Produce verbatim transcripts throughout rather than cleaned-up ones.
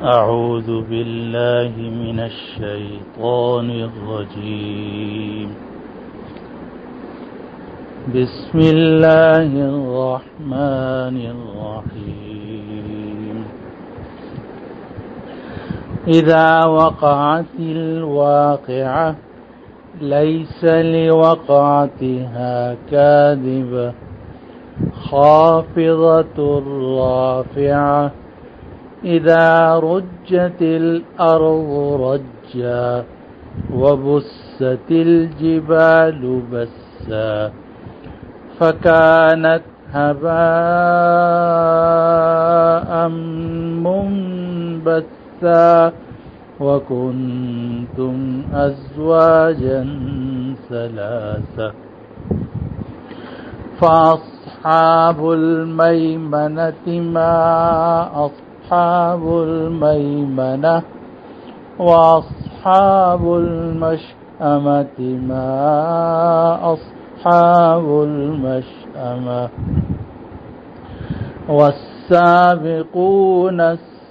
أعوذ بالله من الشيطان الرجيم. بسم الله الرحمن الرحيم. إذا وقعت الواقعة ليس لوقعتها كاذبة خافضة رافعة إذا رجت الأرض رجا وبست الجبال بسا فكانت هباء منبثا وكنتم أزواجا ثلاثة فأصحاب الميمنة ما أصحاب الميمنة وأصحاب المشأمة ما أصحاب المشأمة والسابقون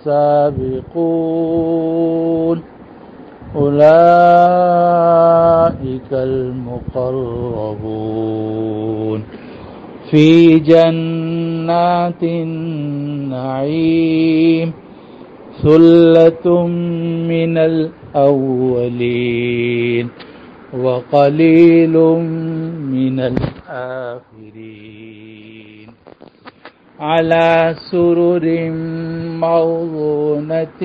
السابقون أولئك المقربون في جنات النعيم ثلة من الأولين وقليل من الآخرين على سرر موضونة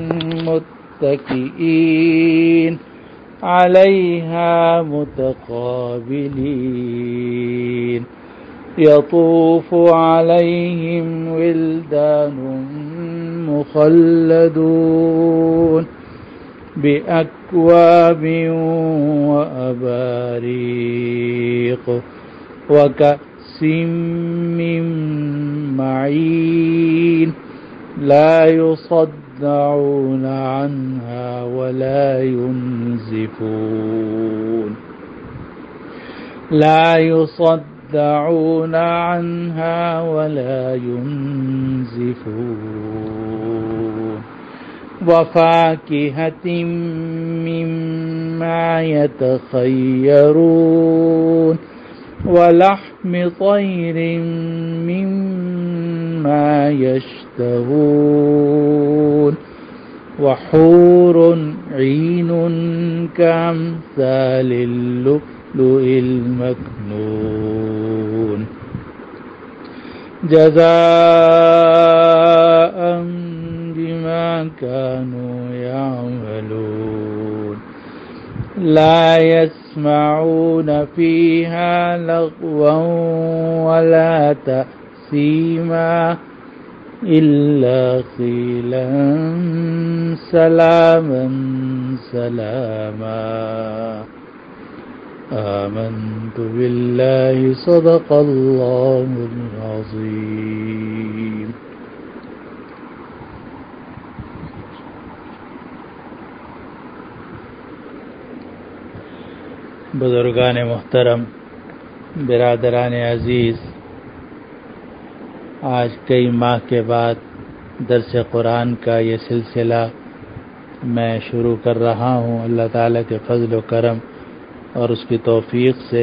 متكئين عليها متقابلين يطوف عليهم ولدان مخلدون بأكواب وأباريق وكأس من معين لا يصدعون عنها ولا ينزفون لا يصدعون يدعون عنها ولا ينزفون وفاكهة مما يتخيرون ولحم طير مما يشتهون وحور عين كأمثال اللؤلؤ المكنون جزاء بما كانوا يعملون لا يسمعون فيها لغوا ولا تأثيما إلا قيلا سلاما سلاما آمنت بالله صدق الله العظيم. بزرگان محترم، برادران عزیز، آج کئی ماہ کے بعد درس قرآن کا یہ سلسلہ میں شروع کر رہا ہوں. اللہ تعالیٰ کے فضل و کرم اور اس کی توفیق سے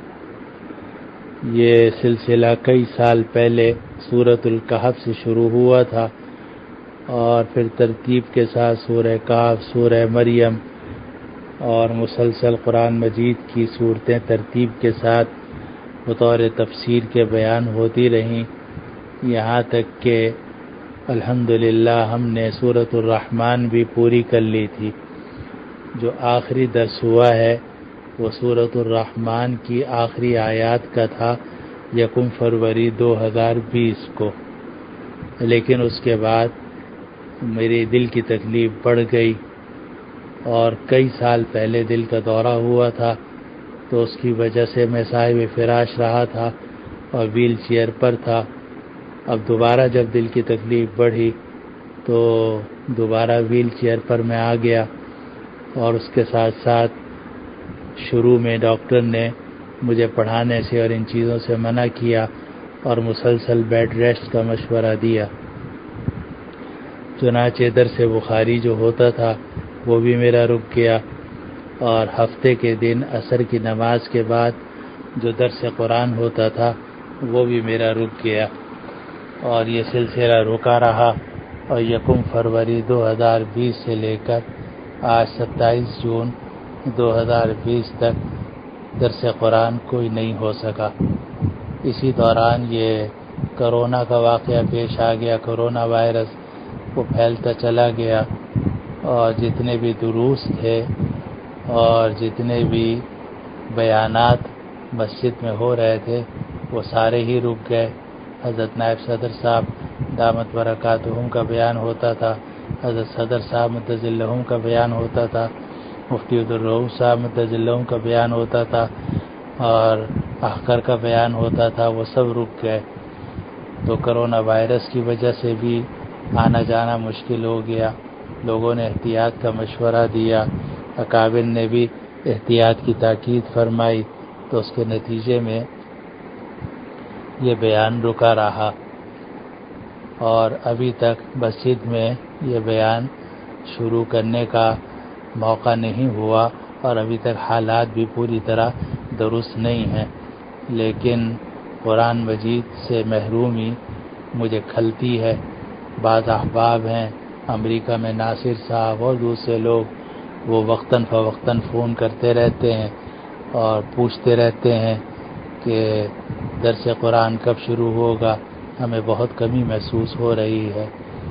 یہ سلسلہ کئی سال پہلے سورۃ الکہف سے شروع ہوا تھا اور پھر ترتیب کے ساتھ سورہ کہف، سورہ مریم اور مسلسل قرآن مجید کی صورتیں ترتیب کے ساتھ بطور تفسیر کے بیان ہوتی رہیں، یہاں تک کہ الحمدللہ ہم نے سورۃ الرحمن بھی پوری کر لی تھی. جو آخری درس ہوا ہے وہ سورۃ الرحمن کی آخری آیات کا تھا یکم فروری دو ہزار بیس کو، لیکن اس کے بعد میری دل کی تکلیف بڑھ گئی اور کئی سال پہلے دل کا دورہ ہوا تھا، تو اس کی وجہ سے میں صاحب فراش رہا تھا اور ویل چیئر پر تھا. اب دوبارہ جب دل کی تکلیف بڑھی تو دوبارہ ویل چیئر پر میں آ گیا اور اس کے ساتھ ساتھ شروع میں ڈاکٹر نے مجھے پڑھانے سے اور ان چیزوں سے منع کیا اور مسلسل بیڈ ریسٹ کا مشورہ دیا. چنانچہ درس بخاری جو ہوتا تھا وہ بھی میرا رک گیا، اور ہفتے کے دن عصر کی نماز کے بعد جو درس قرآن ہوتا تھا وہ بھی میرا رک گیا، اور یہ سلسلہ رکا رہا، اور یکم فروری دو ہزار بیس سے لے کر آج ستائیس جون دو ہزار بیس تک درس قرآن کوئی نہیں ہو سکا۔ اسی دوران یہ کرونا کا واقعہ پیش آ گیا، کرونا وائرس وہ پھیلتا چلا گیا، اور جتنے بھی دروس تھے اور جتنے بھی بیانات مسجد میں ہو رہے تھے وہ سارے ہی رک گئے۔ حضرت نائب صدر صاحب دامت برکاتہم کا بیان ہوتا تھا، حضرت صدر صاحب متظلہم کا بیان ہوتا تھا، مفتی عبدالرؤوف صاحب متظلہم کا بیان ہوتا تھا، اور احقر کا بیان ہوتا تھا، وہ سب رک گئے۔ تو کرونا وائرس کی وجہ سے بھی آنا جانا مشکل ہو گیا، لوگوں نے احتیاط کا مشورہ دیا، اکابر نے بھی احتیاط کی تاکید فرمائی، تو اس کے نتیجے میں یہ بیان رکا رہا، اور ابھی تک مسجد میں یہ بیان شروع کرنے کا موقع نہیں ہوا، اور ابھی تک حالات بھی پوری طرح درست نہیں ہیں، لیکن قرآن مجید سے محرومی مجھے کھلتی ہے۔ بعض احباب ہیں امریکہ میں، ناصر صاحب اور دوسرے لوگ، وہ وقتاً فوقتاً فون کرتے رہتے ہیں اور پوچھتے رہتے ہیں کہ درس قرآن کب شروع ہوگا، ہمیں بہت کمی محسوس ہو رہی ہے۔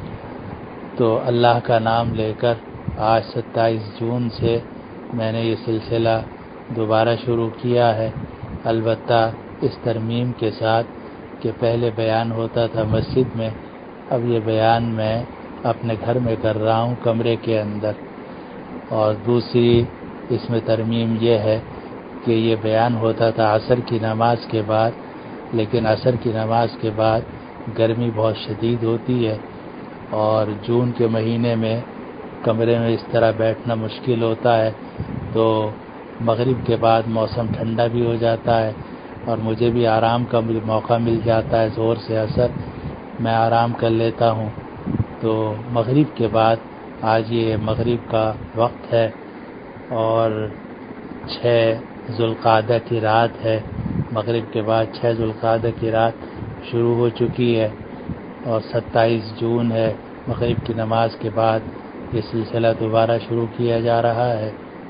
تو اللہ کا نام لے کر آج ستائیس جون سے میں نے یہ سلسلہ دوبارہ شروع کیا ہے، البتہ اس ترمیم کے ساتھ کہ پہلے بیان ہوتا تھا مسجد میں، اب یہ بیان میں اپنے گھر میں کر رہا ہوں کمرے کے اندر۔ اور دوسری اس میں ترمیم یہ ہے کہ یہ بیان ہوتا تھا عصر کی نماز کے بعد، لیکن عصر کی نماز کے بعد گرمی بہت شدید ہوتی ہے، اور جون کے مہینے میں کمرے میں اس طرح بیٹھنا مشکل ہوتا ہے، تو مغرب کے بعد موسم ٹھنڈا بھی ہو جاتا ہے، اور مجھے بھی آرام کا موقع مل جاتا ہے، زور سے اثر میں آرام کر لیتا ہوں۔ تو مغرب کے بعد آج یہ مغرب کا وقت ہے، اور چھ ذوالقعدہ کی رات ہے، مغرب کے بعد چھ ذوالقعدہ کی رات شروع ہو چکی ہے، اور ستائیس جون ہے، مغرب کی نماز کے بعد یہ سلسلہ دوبارہ شروع کیا جا رہا ہے۔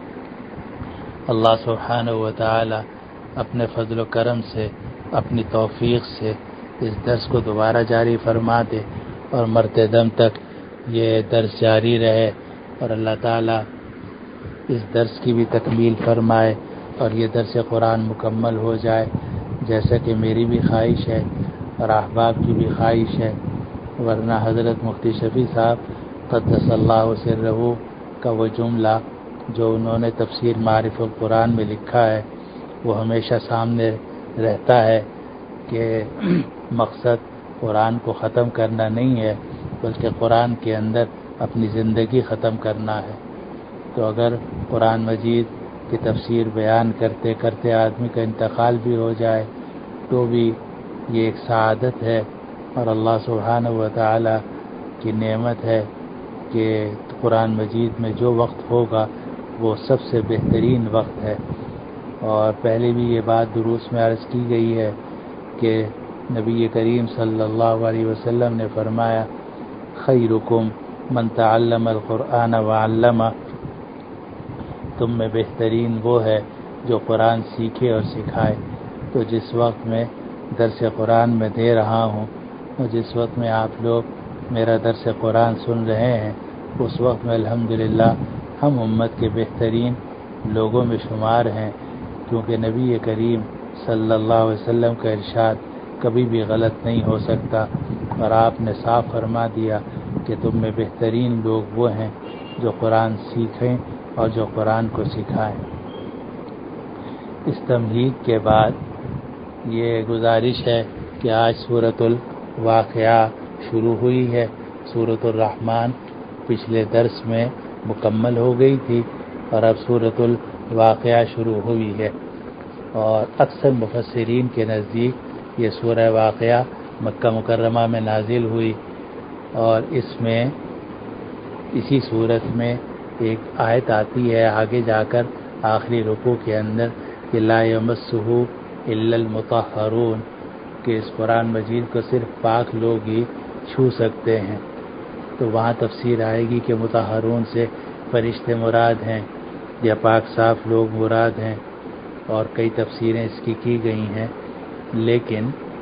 اللہ سبحانہ و تعالی اپنے فضل و کرم سے، اپنی توفیق سے اس درس کو دوبارہ جاری فرما دے، اور مرتے دم تک یہ درس جاری رہے، اور اللہ تعالی اس درس کی بھی تکمیل فرمائے، اور یہ درس قرآن مکمل ہو جائے، جیسا کہ میری بھی خواہش ہے اور احباب کی بھی خواہش ہے۔ ورنہ حضرت مفتی شفیع صاحب قدس اللہ سرہ کا وہ جملہ جو انہوں نے تفسیر معارف القرآن میں لکھا ہے، وہ ہمیشہ سامنے رہتا ہے کہ مقصد قرآن کو ختم کرنا نہیں ہے، بلکہ قرآن کے اندر اپنی زندگی ختم کرنا ہے۔ تو اگر قرآن مجید کی تفسیر بیان کرتے کرتے آدمی کا انتقال بھی ہو جائے تو بھی یہ ایک سعادت ہے، اور اللہ سبحانہ و تعالی کی نعمت ہے کہ قرآن مجید میں جو وقت ہوگا وہ سب سے بہترین وقت ہے۔ اور پہلے بھی یہ بات دروس میں عرض کی گئی ہے کہ نبی کریم صلی اللہ علیہ وسلم نے فرمایا، خیرکم من تعلم القرآن وعلمہ، تم میں بہترین وہ ہے جو قرآن سیکھے اور سکھائے۔ تو جس وقت میں درس قرآن میں دے رہا ہوں، اور جس وقت میں آپ لوگ میرا درس قرآن سن رہے ہیں، اس وقت میں الحمدللہ ہم امت کے بہترین لوگوں میں شمار ہیں، کیونکہ نبی کریم صلی اللہ علیہ وسلم کا ارشاد کبھی بھی غلط نہیں ہو سکتا، اور آپ نے صاف فرما دیا کہ تم میں بہترین لوگ وہ ہیں جو قرآن سیکھیں اور جو قرآن کو سکھائیں۔ اس تمہید کے بعد یہ گزارش ہے کہ آج سورۃ الواقعہ شروع ہوئی ہے۔ سورۃ الرحمن پچھلے درس میں مکمل ہو گئی تھی، اور اب سورۃ الواقعہ شروع ہوئی ہے، اور اکثر مفسرین کے نزدیک یہ سورہ واقعہ مکہ مکرمہ میں نازل ہوئی، اور اس میں اسی صورت میں ایک آیت آتی ہے آگے جا کر آخری رکوع کے اندر کہ لا یمسہ الا المطہرون، کہ اس قرآن مجید کو صرف پاک لوگ ہی چھو سکتے ہیں۔ تو وہاں تفسیر آئے گی کہ مطہرون سے فرشتے مراد ہیں یا پاک صاف لوگ مراد ہیں، اور کئی تفسیریں اس کی کی گئی ہیں، لیکن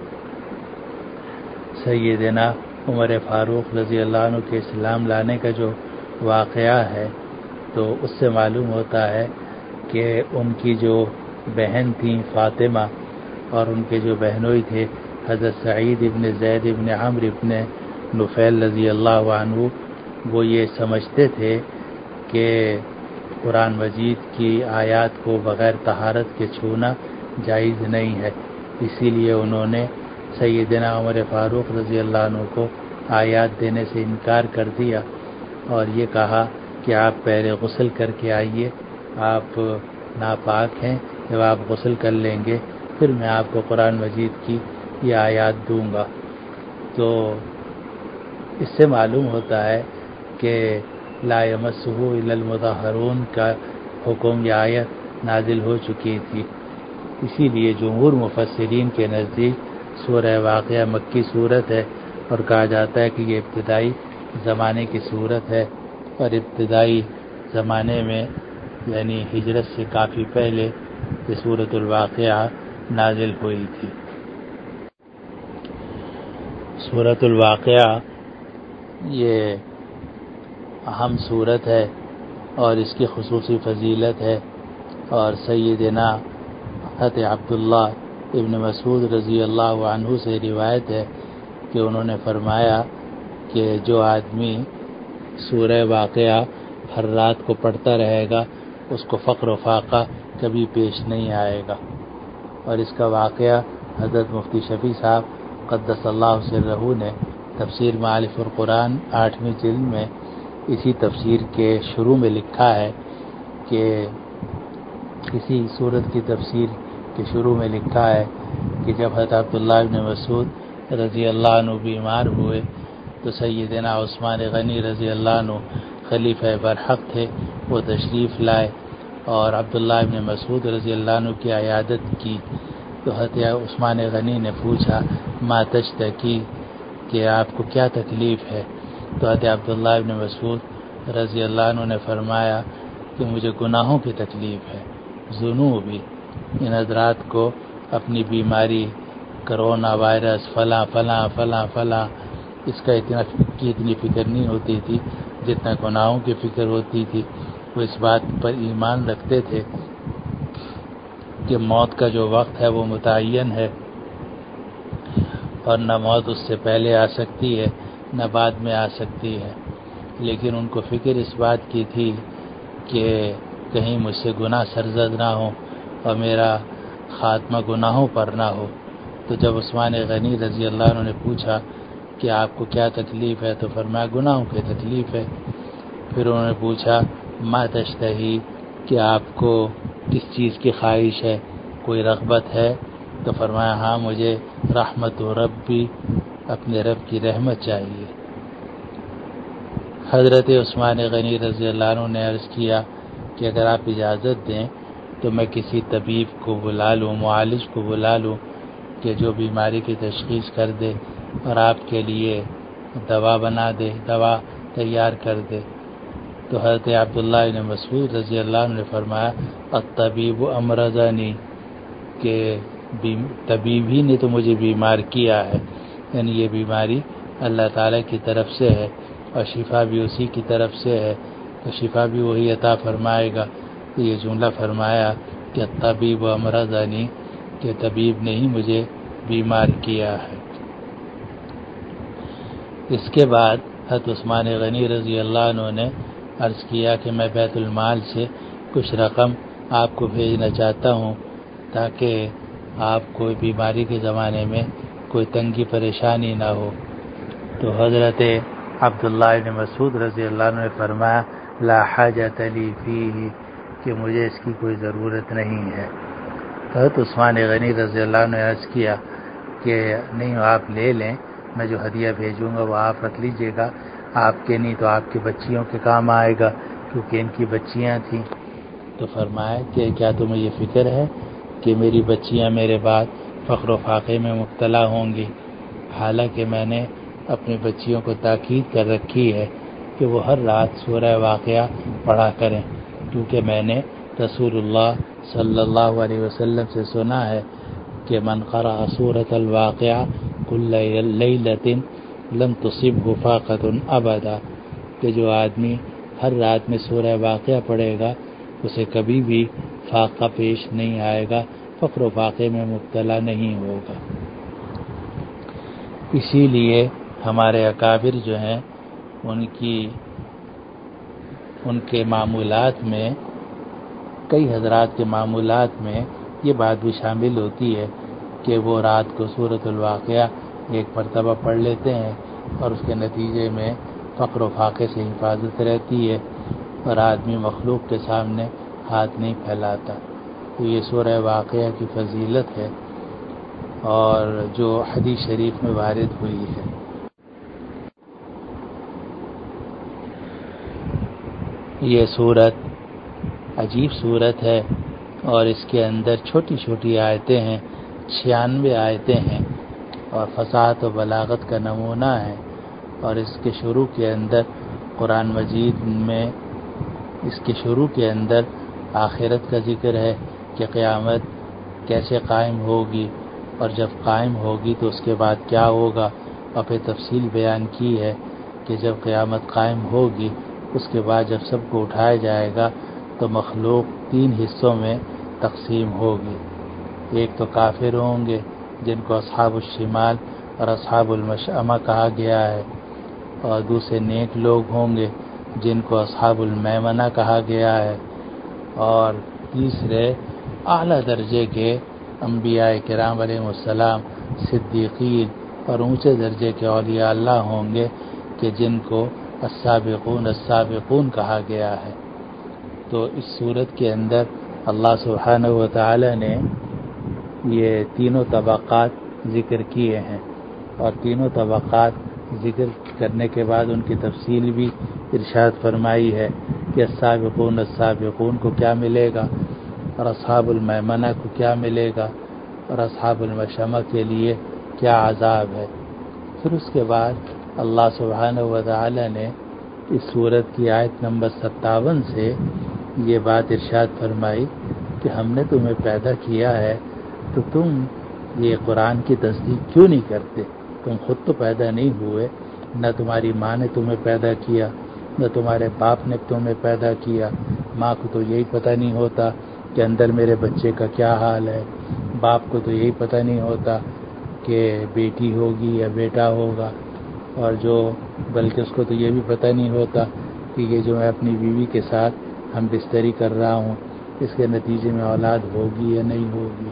سیدنا عمر فاروق رضی اللہ عنہ کے اسلام لانے کا جو واقعہ ہے تو اس سے معلوم ہوتا ہے کہ ان کی جو بہن تھیں فاطمہ اور ان کے جو بہنوئی تھے حضرت سعید ابن زید ابن عمرو ابن نفیل رضی اللہ عنہ، وہ یہ سمجھتے تھے کہ قرآن مجید کی آیات کو بغیر طہارت کے چھونا جائز نہیں ہے، اسی لیے انہوں نے سیدنا عمر فاروق رضی اللہ عنہ کو آیات دینے سے انکار کر دیا اور یہ کہا کہ آپ پہلے غسل کر کے آئیے، آپ ناپاک ہیں، جب آپ غسل کر لیں گے پھر میں آپ کو قرآن مجید کی یہ آیات دوں گا۔ تو اس سے معلوم ہوتا ہے کہ لا یمسہ الا المطہرون کا حکم یا آیت نازل ہو چکی تھی، اسی لیے جمہور مفسرین کے نزدیک سورہ واقعہ مکی صورت ہے، اور کہا جاتا ہے کہ یہ ابتدائی زمانے کی صورت ہے، اور ابتدائی زمانے میں یعنی ہجرت سے کافی پہلے یہ سورۃ الواقعہ نازل ہوئی تھی۔ سورۃ الواقعہ یہ اہم صورت ہے اور اس کی خصوصی فضیلت ہے، اور سیدنا حضرت عبداللہ ابن مسعود رضی اللہ عنہ سے روایت ہے کہ انہوں نے فرمایا کہ جو آدمی سورہ واقعہ ہر رات کو پڑھتا رہے گا اس کو فقر و فاقہ کبھی پیش نہیں آئے گا۔ اور اس کا واقعہ حضرت مفتی شفیع صاحب قدس اللہ سرہ نے تفسیر معارف القرآن آٹھویں جلد میں اسی تفسیر کے شروع میں لکھا ہے کہ کسی صورت کی تفسیر کے شروع میں لکھا ہے کہ جب حضرت عبداللہ ابن مسعود رضی اللہ عنہ بیمار ہوئے تو سیدنا عثمان غنی رضی اللہ عنہ خلیفہ برحق تھے، وہ تشریف لائے اور عبداللہ ابن مسعود رضی اللہ عنہ کی عیادت کی، تو حضرت عثمان غنی نے پوچھا ما تشتکی، کہ آپ کو کیا تکلیف ہے؟ تو حضرت عبداللہ ابن مسعود رضی اللہ عنہ نے فرمایا کہ مجھے گناہوں کی تکلیف ہے، ذنوبی، ان حضرات کو اپنی بیماری کرونا وائرس فلاں فلاں فلاں فلاں اس کا اتنا کی اتنی فکر نہیں ہوتی تھی جتنا گناہوں کی فکر ہوتی تھی۔ وہ اس بات پر ایمان رکھتے تھے کہ موت کا جو وقت ہے وہ متعین ہے اور نہ موت اس سے پہلے آ سکتی ہے نہ بعد میں آ سکتی ہے، لیکن ان کو فکر اس بات کی تھی کہ کہیں مجھ سے گناہ سرزد نہ ہو اور میرا خاتمہ گناہوں پر نہ ہو۔ تو جب عثمان غنی رضی اللہ عنہ نے پوچھا کہ آپ کو کیا تکلیف ہے تو فرمایا گناہوں کی تکلیف ہے۔ پھر انہوں نے پوچھا ما تشتہی، کہ آپ کو کس چیز کی خواہش ہے، کوئی رغبت ہے؟ تو فرمایا ہاں مجھے رحمت و ربی، اپنے رب کی رحمت چاہیے۔ حضرت عثمان غنی رضی اللہ عنہ نے عرض کیا کہ اگر آپ اجازت دیں تو میں کسی طبیب کو بلا لوں، معالج کو بلا لوں کہ جو بیماری کی تشخیص کر دے اور آپ کے لیے دوا بنا دے، دوا تیار کر دے۔ تو حضرت عبداللہ بن مسعود رضی اللہ عنہ نے فرمایا الطبیب امرضنی، کہ طبیب ہی نے تو مجھے بیمار کیا ہے، یعنی یہ بیماری اللہ تعالیٰ کی طرف سے ہے اور شفا بھی اسی کی طرف سے ہے، تو شفا بھی وہی عطا فرمائے گا۔ تو یہ جملہ فرمایا کہ الطبیب امرضنی، کہ طبیب نے ہی مجھے بیمار کیا ہے۔ اس کے بعد حضرت عثمان غنی رضی اللہ عنہ نے عرض کیا کہ میں بیت المال سے کچھ رقم آپ کو بھیجنا چاہتا ہوں تاکہ آپ کو بیماری کے زمانے میں کوئی تنگی پریشانی نہ ہو۔ تو حضرت عبداللہ بن مسعود رضی اللہ عنہ نے فرمایا لا حاجۃ لی فیہ، کہ مجھے اس کی کوئی ضرورت نہیں ہے۔ حضرت عثمان غنی رضی اللہ عنہ نے عرض کیا کہ نہیں آپ لے لیں، میں جو ہدیہ بھیجوں گا وہ آپ رکھ لیجئے گا، آپ کے نہیں تو آپ کی بچیوں کے کام آئے گا، کیونکہ ان کی بچیاں تھیں۔ تو فرمایا کہ کیا تمہیں یہ فکر ہے کہ میری بچیاں میرے بعد فقر و فاقے میں مبتلا ہوں گی؟ حالانکہ میں نے اپنی بچیوں کو تاکید کر رکھی ہے کہ وہ ہر رات سورہ واقعہ پڑھا کریں، کیونکہ میں نے رسول اللہ صلی اللہ علیہ وسلم سے سنا ہے کہ من قرأ سورۃ الواقعہ کل لیلۃ لم تصبہ فاقۃ ابدا، کہ جو آدمی ہر رات میں سورہ واقعہ پڑھے گا اسے کبھی بھی فاقہ پیش نہیں آئے گا، فقر و فاقے میں مبتلا نہیں ہوگا۔ اسی لیے ہمارے اکابر جو ہیں ان کی ان کے معمولات میں، کئی حضرات کے معمولات میں یہ بات بھی شامل ہوتی ہے کہ وہ رات کو سورۃ الواقعہ ایک مرتبہ پڑھ لیتے ہیں اور اس کے نتیجے میں فقر و فاقے سے حفاظت رہتی ہے اور آدمی مخلوق کے سامنے ہاتھ نہیں پھیلاتا۔ تو یہ سورہ واقعہ کی فضیلت ہے اور جو حدیث شریف میں وارد ہوئی ہے۔ یہ سورت عجیب سورت ہے اور اس کے اندر چھوٹی چھوٹی آیتیں ہیں، چھیانوے آیتیں ہیں اور فصاحت و بلاغت کا نمونہ ہے، اور اس کے شروع کے اندر قرآن مجید میں اس کے شروع کے اندر آخرت کا ذکر ہے کہ قیامت کیسے قائم ہوگی اور جب قائم ہوگی تو اس کے بعد کیا ہوگا، اور پھر تفصیل بیان کی ہے کہ جب قیامت قائم ہوگی اس کے بعد جب سب کو اٹھایا جائے گا تو مخلوق تین حصوں میں تقسیم ہوگی۔ ایک تو کافر ہوں گے جن کو اصحاب الشمال اور اصحاب المشأمہ کہا گیا ہے، اور دوسرے نیک لوگ ہوں گے جن کو اصحاب المیمنہ کہا گیا ہے، اور تیسرے اعلیٰ درجے کے انبیاء کرام علیہ السلام، صدیقین اور اونچے درجے کے اولیاء اللہ ہوں گے کہ جن کو السابقون السابقون کہا گیا ہے۔ تو اس صورت کے اندر اللہ سبحانہ و تعالی نے یہ تینوں طبقات ذکر کیے ہیں، اور تینوں طبقات ذکر کرنے کے بعد ان کی تفصیل بھی ارشاد فرمائی ہے کہ السابقون السابقون کو کیا ملے گا اور اصحاب المیمنہ کو کیا ملے گا اور اصحاب المشأمہ کے لیے کیا عذاب ہے۔ پھر اس کے بعد اللہ سبحانہ و تعالی نے اس سورت کی آیت نمبر ستاون سے یہ بات ارشاد فرمائی کہ ہم نے تمہیں پیدا کیا ہے تو تم یہ قرآن کی تصدیق کیوں نہیں کرتے؟ تم خود تو پیدا نہیں ہوئے، نہ تمہاری ماں نے تمہیں پیدا کیا، نہ تمہارے باپ نے تمہیں پیدا کیا۔ ماں کو تو یہی پتہ نہیں ہوتا کہ اندر میرے بچے کا کیا حال ہے، باپ کو تو یہی پتہ نہیں ہوتا کہ بیٹی ہوگی یا بیٹا ہوگا، اور جو بلکہ اس کو تو یہ بھی پتہ نہیں ہوتا کہ یہ جو میں اپنی بیوی کے ساتھ ہم بستری کر رہا ہوں اس کے نتیجے میں اولاد ہوگی یا نہیں ہوگی۔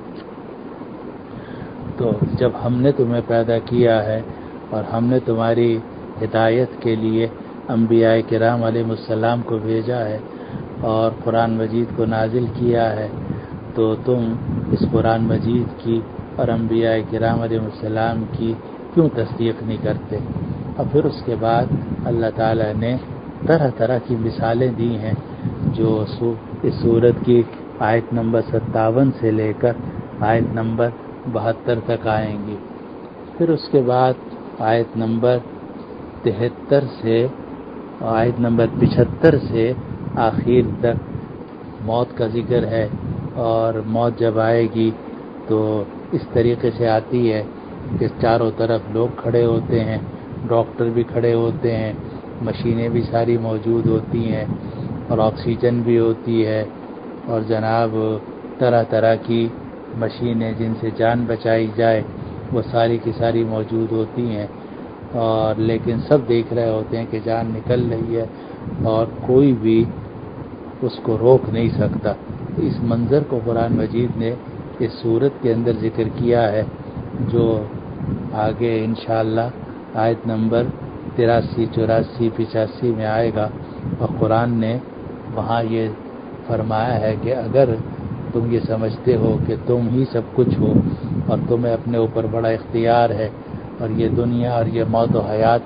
تو جب ہم نے تمہیں پیدا کیا ہے اور ہم نے تمہاری ہدایت کے لیے انبیاء کرام علیہ السلام کو بھیجا ہے اور قرآن مجید کو نازل کیا ہے، تو تم اس قرآن مجید کی اور انبیاء کرام علیہ السلام کی کیوں تصدیق نہیں کرتے؟ اور پھر اس کے بعد اللہ تعالیٰ نے طرح طرح کی مثالیں دی ہیں جو اس سورت کی آیت نمبر ستاون سے لے کر آیت نمبر بہتر تک آئیں گی۔ پھر اس کے بعد آیت نمبر تہتر سے آیت نمبر پچہتر سے آخر تک موت کا ذکر ہے، اور موت جب آئے گی تو اس طریقے سے آتی ہے کہ چاروں طرف لوگ کھڑے ہوتے ہیں، ڈاکٹر بھی کھڑے ہوتے ہیں، مشینیں بھی ساری موجود ہوتی ہیں اور آکسیجن بھی ہوتی ہے، اور جناب طرح طرح کی مشینیں جن سے جان بچائی جائے وہ ساری کی ساری موجود ہوتی ہیں، اور لیکن سب دیکھ رہے ہوتے ہیں کہ جان نکل رہی ہے اور کوئی بھی اس کو روک نہیں سکتا۔ اس منظر کو قرآن مجید نے اس سورت کے اندر ذکر کیا ہے، جو آگے انشاءاللہ آیت نمبر تراسی چوراسی پچاسی میں آئے گا، اور قرآن نے وہاں یہ فرمایا ہے کہ اگر تم یہ سمجھتے ہو کہ تم ہی سب کچھ ہو اور تمہیں اپنے اوپر بڑا اختیار ہے اور یہ دنیا اور یہ موت و حیات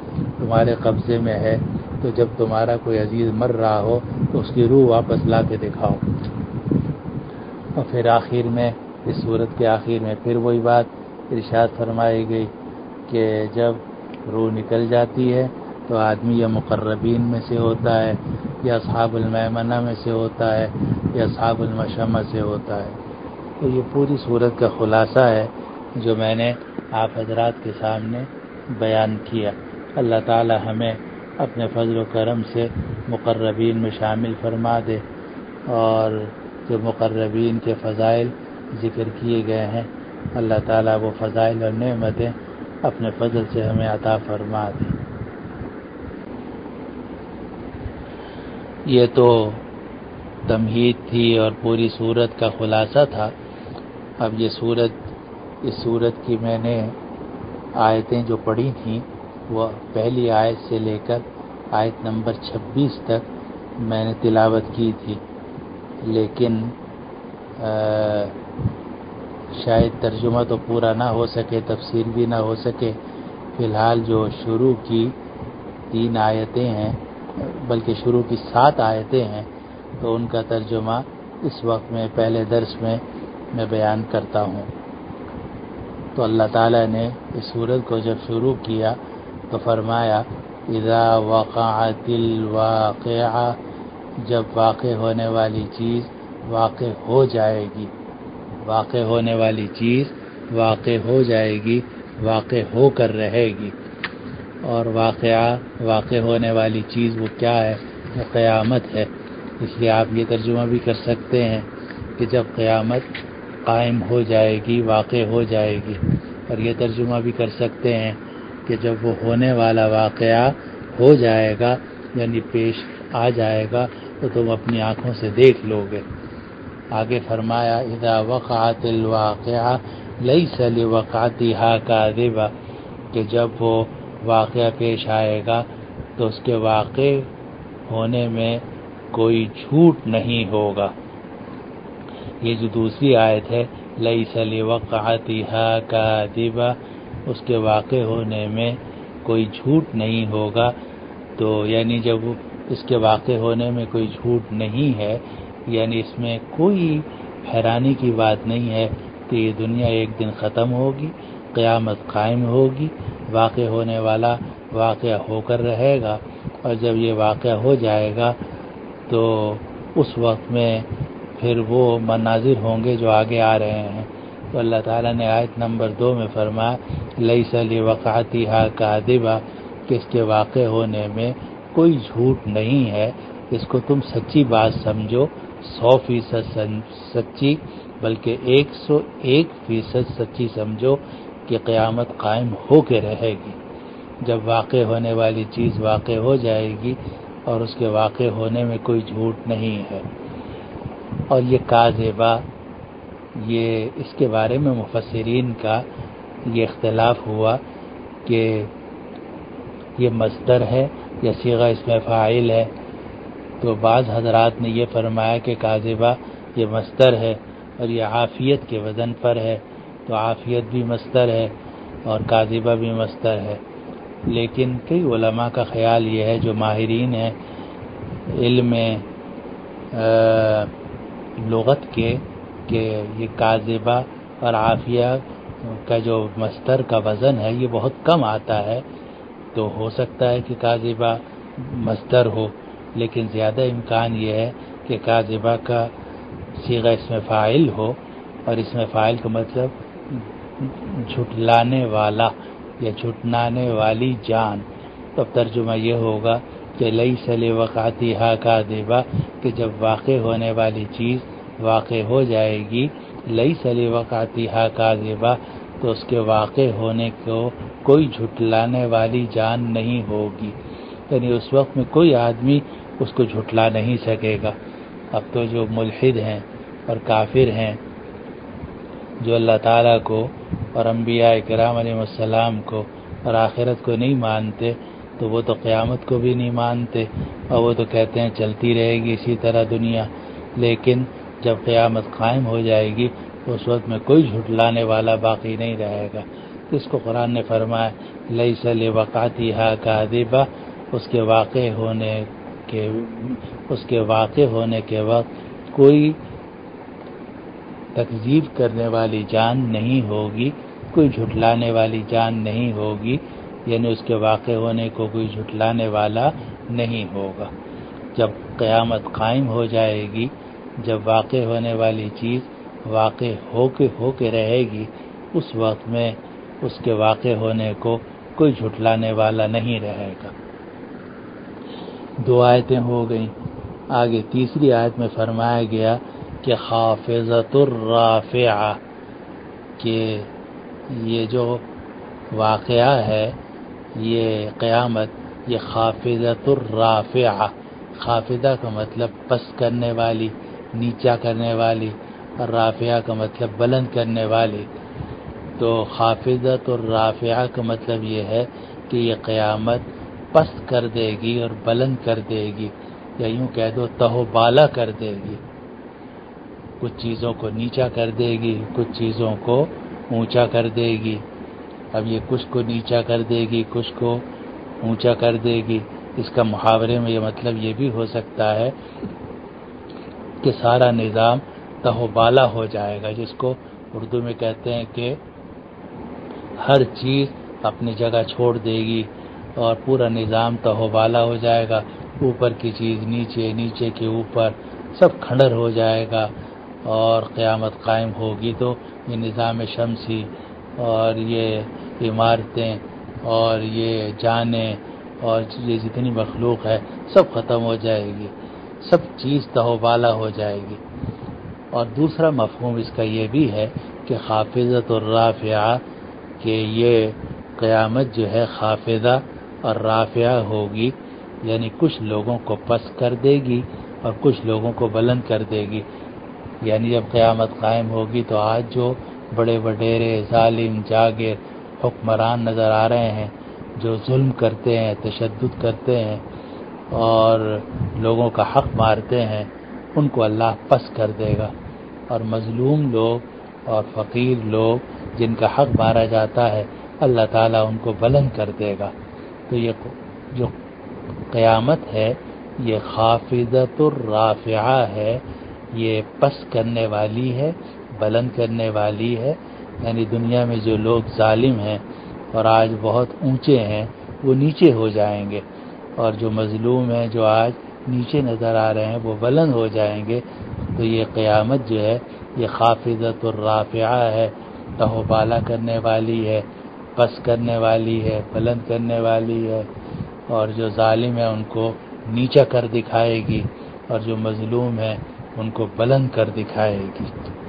تمہارے قبضے میں ہے، تو جب تمہارا کوئی عزیز مر رہا ہو تو اس کی روح واپس لا کے دکھاؤ۔ اور پھر آخر میں اس صورت کے آخر میں پھر وہی بات ارشاد فرمائی گئی کہ جب روح نکل جاتی ہے تو آدمی یا مقربین میں سے ہوتا ہے یا اصحاب المیمنہ میں سے ہوتا ہے یا اصحاب المشأمہ سے ہوتا ہے۔ تو یہ پوری صورت کا خلاصہ ہے جو میں نے آپ حضرات کے سامنے بیان کیا۔ اللہ تعالی ہمیں اپنے فضل و کرم سے مقربین میں شامل فرما دے، اور جو مقربین کے فضائل ذکر کیے گئے ہیں اللہ تعالیٰ وہ فضائل اور نعمتیں اپنے فضل سے ہمیں عطا فرما دے۔ یہ تو تمہید تھی اور پوری صورت کا خلاصہ تھا۔ اب یہ صورت اس صورت کی میں نے آیتیں جو پڑھی تھیں وہ پہلی آیت سے لے کر آیت نمبر چھبیس تک میں نے تلاوت کی تھی، لیکن شاید ترجمہ تو پورا نہ ہو سکے، تفسیر بھی نہ ہو سکے۔ فی الحال جو شروع کی تین آیتیں ہیں، بلکہ شروع کی سات آیتیں ہیں، تو ان کا ترجمہ اس وقت میں پہلے درس میں میں بیان کرتا ہوں۔ تو اللہ تعالیٰ نے اس سورت کو جب شروع کیا تو فرمایا اذا وقعت الواقعہ، جب واقع ہونے والی چیز واقع ہو جائے گی، واقع ہونے والی چیز واقع ہو جائے گی، واقع ہو کر رہے گی۔ اور واقعہ واقع ہونے والی چیز وہ کیا ہے؟ وہ قیامت ہے۔ اس لیے آپ یہ ترجمہ بھی کر سکتے ہیں کہ جب قیامت قائم ہو جائے گی، واقع ہو جائے گی، اور یہ ترجمہ بھی کر سکتے ہیں کہ جب وہ ہونے والا واقعہ ہو جائے گا، یعنی پیش آ جائے گا تو تم اپنی آنکھوں سے دیکھ لو گے۔ آگے فرمایا اذا وقعت الواقعہ لیس لوقعتها کاذبہ، کہ جب وہ واقعہ پیش آئے گا تو اس کے واقع ہونے میں کوئی جھوٹ نہیں ہوگا۔ یہ جو دوسری آیت ہے لیس لوقعتها کاذبہ، اس کے واقع ہونے میں کوئی جھوٹ نہیں ہوگا، تو یعنی جب اس کے واقع ہونے میں کوئی جھوٹ نہیں ہے، یعنی اس میں کوئی حیرانی کی بات نہیں ہے کہ یہ دنیا ایک دن ختم ہوگی، قیامت قائم ہوگی، واقع ہونے والا واقعہ ہو کر رہے گا، اور جب یہ واقعہ ہو جائے گا تو اس وقت میں پھر وہ مناظر ہوں گے جو آگے آ رہے ہیں۔ تو اللہ تعالیٰ نے آیت نمبر دو میں فرمایا لیس لوقعتها کاذبہ، کہ اس کے واقع ہونے میں کوئی جھوٹ نہیں ہے، اس کو تم سچی بات سمجھو، سو فیصد سچی، بلکہ ایک سو ایک فیصد سچی سمجھو کہ قیامت قائم ہو کے رہے گی۔ جب واقع ہونے والی چیز واقع ہو جائے گی اور اس کے واقع ہونے میں کوئی جھوٹ نہیں ہے۔ اور یہ کاذبہ، یہ اس کے بارے میں مفسرین کا یہ اختلاف ہوا کہ یہ مصدر ہے یا صیغہ اسم فاعل ہے۔ تو بعض حضرات نے یہ فرمایا کہ کاذبہ یہ مصدر ہے اور یہ عافیت کے وزن پر ہے، تو عافیت بھی مصدر ہے اور کاذبہ بھی مصدر ہے۔ لیکن کئی علماء کا خیال یہ ہے جو ماہرین ہیں علم لغت کے، کہ یہ کاذبہ اور عافیہ کا جو مصدر کا وزن ہے یہ بہت کم آتا ہے، تو ہو سکتا ہے کہ کاذبہ مصدر ہو، لیکن زیادہ امکان یہ ہے کہ کاذبہ کا صیغہ اسم فاعل ہو، اور اسم فاعل کا مطلب جھٹلانے والا یا جھٹنانے والی جان۔ تو اب ترجمہ یہ ہوگا کہ لیس لوقعتها کاذبہ، کہ جب واقع ہونے والی چیز واقع ہو جائے گی، لیس لوقعتها کاذبہ، تو اس کے واقع ہونے کو کوئی جھٹلانے والی جان نہیں ہوگی، یعنی اس وقت میں کوئی آدمی اس کو جھٹلا نہیں سکے گا۔ اب تو جو ملحد ہیں اور کافر ہیں، جو اللہ تعالیٰ کو اور انبیاء کرام علیہ السلام کو اور آخرت کو نہیں مانتے، تو وہ تو قیامت کو بھی نہیں مانتے، اور وہ تو کہتے ہیں چلتی رہے گی اسی طرح دنیا، لیکن جب قیامت قائم ہو جائے گی تو اس وقت میں کوئی جھٹلانے والا باقی نہیں رہے گا۔ تو اس کو قرآن نے فرمایا لیس لوقعتها کاذبہ، اس کے واقع ہونے کے اس کے واقع ہونے کے وقت کوئی تکذیب کرنے والی جان نہیں ہوگی، کوئی جھٹلانے والی جان نہیں ہوگی، یعنی اس کے واقع ہونے کو کوئی جھٹلانے والا نہیں ہوگا۔ جب قیامت قائم ہو جائے گی، جب واقع ہونے والی چیز واقع ہو کے ہو کے رہے گی، اس وقت میں اس کے واقع ہونے کو کوئی جھٹلانے والا نہیں رہے گا۔ دو آیتیں ہو گئیں۔ آگے تیسری آیت میں فرمایا گیا کہ خافضۃ الرافعہ، کہ یہ جو واقعہ ہے، یہ قیامت، یہ خافضۃ الرافعہ، خافضہ کا مطلب پست کرنے والی، نیچا کرنے والی، اور رافعہ کا مطلب بلند کرنے والی۔ تو خافضۃ الرافعہ کا مطلب یہ ہے کہ یہ قیامت پست کر دے گی اور بلند کر دے گی، یا یوں کہہ دو تہو بالا کر دے گی۔ کچھ چیزوں کو نیچا کر دے گی، کچھ چیزوں کو اونچا کر دے گی۔ اب یہ کچھ کو نیچا کر دے گی، کچھ کو اونچا کر دے گی، اس کا محاورے میں یہ مطلب یہ بھی ہو سکتا ہے کہ سارا نظام تہو بالا ہو جائے گا، جس کو اردو میں کہتے ہیں کہ ہر چیز اپنی جگہ چھوڑ دے گی اور پورا نظام تہو بالا ہو جائے گا، اوپر کی چیز نیچے، نیچے کے اوپر، سب کھنڈر ہو جائے گا، اور قیامت قائم ہوگی تو یہ نظام شمسی اور یہ عمارتیں اور یہ جانیں اور یہ جتنی مخلوق ہے سب ختم ہو جائے گی، سب چیز تہو بالا ہو جائے گی۔ اور دوسرا مفہوم اس کا یہ بھی ہے کہ خافضۃ الرافعہ، کہ یہ قیامت جو ہے خافضہ اور رافعہ ہوگی، یعنی کچھ لوگوں کو پست کر دے گی اور کچھ لوگوں کو بلند کر دے گی۔ یعنی جب قیامت قائم ہوگی تو آج جو بڑے وڈیرے ظالم جاگیر حکمران نظر آ رہے ہیں، جو ظلم کرتے ہیں، تشدد کرتے ہیں اور لوگوں کا حق مارتے ہیں، ان کو اللہ پست کر دے گا، اور مظلوم لوگ اور فقیر لوگ جن کا حق مارا جاتا ہے، اللہ تعالیٰ ان کو بلند کر دے گا۔ تو یہ جو قیامت ہے یہ خافضۃ الرافعہ ہے، یہ پست کرنے والی ہے، بلند کرنے والی ہے، یعنی دنیا میں جو لوگ ظالم ہیں اور آج بہت اونچے ہیں وہ نیچے ہو جائیں گے، اور جو مظلوم ہیں جو آج نیچے نظر آ رہے ہیں وہ بلند ہو جائیں گے۔ تو یہ قیامت جو ہے یہ خافضۃ الرافعہ ہے، تہو بالا کرنے والی ہے، پست کرنے والی ہے، بلند کرنے والی ہے، اور جو ظالم ہے ان کو نیچا کر دکھائے گی اور جو مظلوم ہے ان کو بلند کر دکھائے گی۔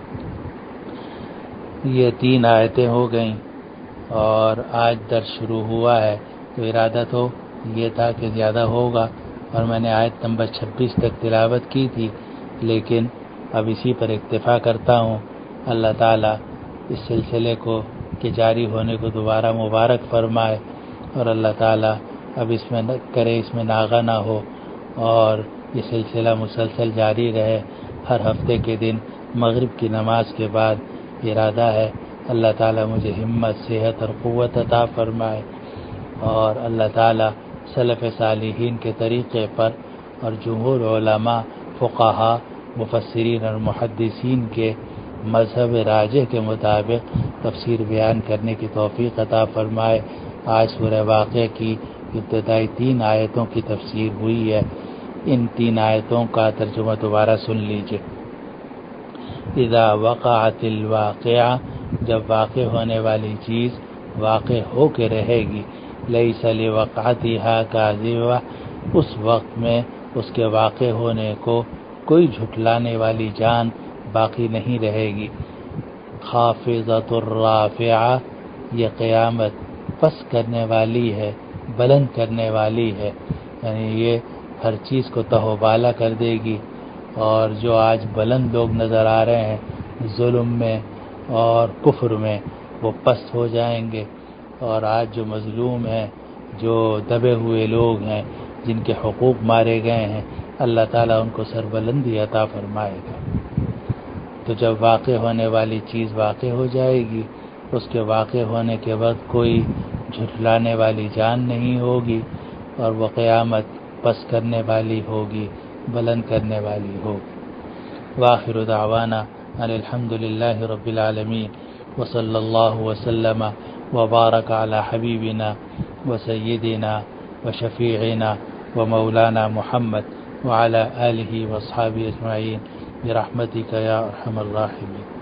یہ تین آیتیں ہو گئیں اور آج درس شروع ہوا ہے، تو ارادہ تو یہ تھا کہ زیادہ ہوگا، اور میں نے آیت نمبر چھبیس تک تلاوت کی تھی، لیکن اب اسی پر اکتفا کرتا ہوں۔ اللہ تعالیٰ اس سلسلے کو کے جاری ہونے کو دوبارہ مبارک فرمائے، اور اللہ تعالیٰ اب اس میں کرے اس میں ناغہ نہ ہو، اور یہ سلسلہ مسلسل جاری رہے۔ ہر ہفتے کے دن مغرب کی نماز کے بعد ارادہ ہے اللہ تعالیٰ مجھے ہمت، صحت اور قوت عطا فرمائے، اور اللہ تعالیٰ سلف صالحین کے طریقے پر اور جمہور علماء، فقہا، مفسرین اور محدثین کے مذہب راجح کے مطابق تفسیر بیان کرنے کی توفیق عطا فرمائے۔ آج سورہ واقعہ کی ابتدائی تین آیتوں کی تفسیر ہوئی ہے، ان تین آیتوں کا ترجمہ دوبارہ سن لیجئے۔ اذا وقعت الواقعہ، جب واقع ہونے والی چیز واقع ہو کے رہے گی، لیس لوقعتها کاذبہ، اس وقت میں اس کے واقع ہونے کو کوئی جھٹلانے والی جان باقی نہیں رہے گی۔ خافضۃ الرافعہ، یہ قیامت پست کرنے والی ہے، بلند کرنے والی ہے، یعنی یہ ہر چیز کو تہو بالا کر دے گی، اور جو آج بلند لوگ نظر آ رہے ہیں ظلم میں اور کفر میں، وہ پست ہو جائیں گے، اور آج جو مظلوم ہیں، جو دبے ہوئے لوگ ہیں، جن کے حقوق مارے گئے ہیں، اللہ تعالیٰ ان کو سربلندی عطا فرمائے گا۔ تو جب واقع ہونے والی چیز واقع ہو جائے گی اس کے واقع ہونے کے وقت کوئی جھٹلانے والی جان نہیں ہوگی، اور وہ قیامت پس کرنے والی ہوگی، بلند کرنے والی ہوگی۔ وآخر دعوانا ان الحمد للہ رب العالمین، وصلی اللہ وسلم وبارک علی حبیبنا وسیدنا وشفیعنا ومولانا محمد وعلى آلہ واصحابہ اجمعین برحمتک یا ارحم الراحمین۔